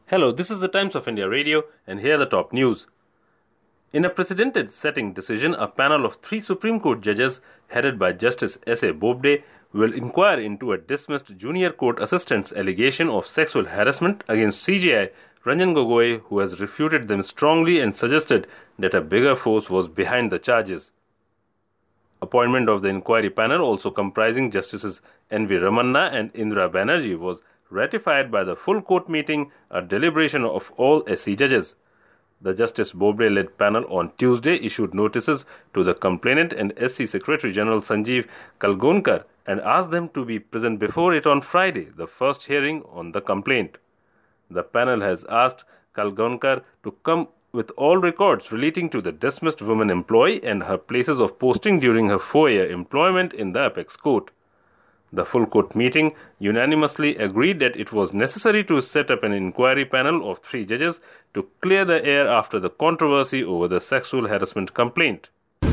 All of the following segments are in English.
Hello, this is the Times of India Radio, and here are the top news. In a precedent-setting decision, a panel of 3 Supreme Court judges, headed by Justice S.A. Bobde, will inquire into a dismissed junior court assistant's allegation of sexual harassment against CJI Ranjan Gogoi, who has refuted them strongly and suggested that a bigger force was behind the charges. Appointment of the inquiry panel, also comprising Justices N.V. Ramanna and Indira Banerjee, was ratified by the full court meeting, a deliberation of all SC judges. The Justice Bobde-led panel on Tuesday issued notices to the complainant and SC Secretary General Sanjeev Kalgonkar and asked them to be present before it on Friday, the first hearing on the complaint. The panel has asked Kalgonkar to come with all records relating to the dismissed woman employee and her places of posting during her 4-year employment in the apex court. The full court meeting unanimously agreed that it was necessary to set up an inquiry panel of 3 judges to clear the air after the controversy over the sexual harassment complaint.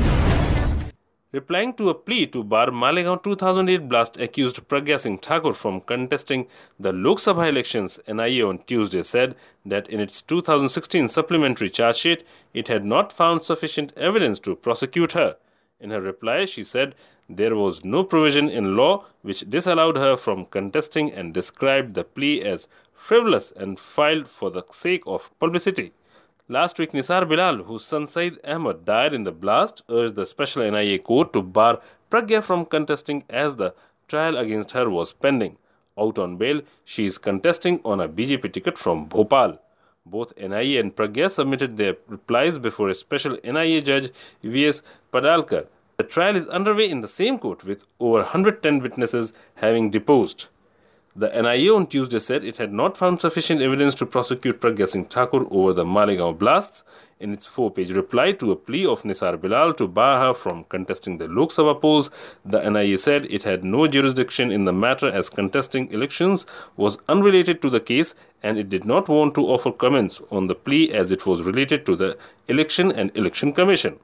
Replying to a plea to bar Malegaon 2008 blast accused Pragya Singh Thakur from contesting the Lok Sabha elections, NIA on Tuesday said that in its 2016 supplementary charge sheet, it had not found sufficient evidence to prosecute her. In her reply, she said there was no provision in law which disallowed her from contesting and described the plea as frivolous and filed for the sake of publicity. Last week, Nisar Bilal, whose son Saeed Ahmed died in the blast, urged the special NIA court to bar Pragya from contesting as the trial against her was pending. Out on bail, she is contesting on a BJP ticket from Bhopal. Both NIA and Pragya submitted their replies before a special NIA judge, V.S. Padalkar. The trial is underway in the same court with over 110 witnesses having deposed. The NIA on Tuesday said it had not found sufficient evidence to prosecute Pragya Singh Thakur over the Malegaon blasts. In its 4-page reply to a plea of Nisar Bilal to bar her from contesting the Lok Sabha polls, the NIA said it had no jurisdiction in the matter as contesting elections was unrelated to the case and it did not want to offer comments on the plea as it was related to the Election and Election Commission.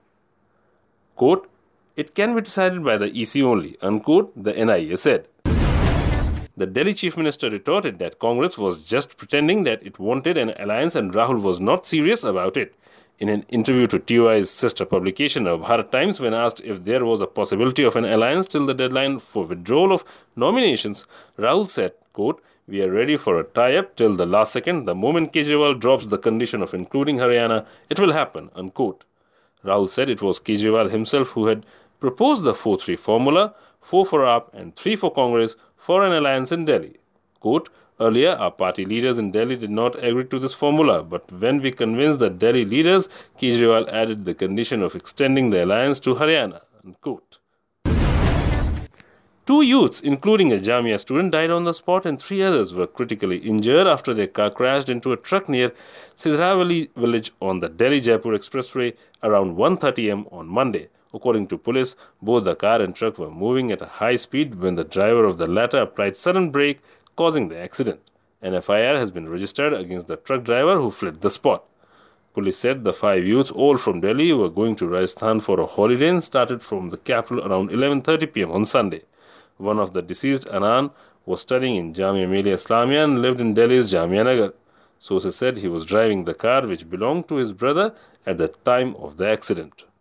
Quote, "It can be decided by the EC only," unquote, the NIA said. The Delhi Chief Minister retorted that Congress was just pretending that it wanted an alliance and Rahul was not serious about it. In an interview to TOI's sister publication, Bharat Times, when asked if there was a possibility of an alliance till the deadline for withdrawal of nominations, Rahul said, quote, "We are ready for a tie-up till the last second. The moment Kejriwal drops the condition of including Haryana, it will happen," unquote. Rahul said it was Kejriwal himself who had proposed the 4-3 formula, 4 for AAP and 3 for Congress, for an alliance in Delhi. Quote, "Earlier, our party leaders in Delhi did not agree to this formula, but when we convinced the Delhi leaders, Kejriwal added the condition of extending the alliance to Haryana," unquote. 2 youths, including a Jamia student, died on the spot and 3 others were critically injured after their car crashed into a truck near Sidravali village on the Delhi-Jaipur expressway around 1:30 am on Monday. According to police, both the car and truck were moving at a high speed when the driver of the latter applied sudden brake, causing the accident. An FIR has been registered against the truck driver who fled the spot. Police said the 5 youths, all from Delhi, were going to Rajasthan for a holiday and started from the capital around 11:30 p.m. on Sunday. One of the deceased, Anan, was studying in Jamia Millia Islamia and lived in Delhi's Jamia Nagar. Sources said he was driving the car which belonged to his brother at the time of the accident.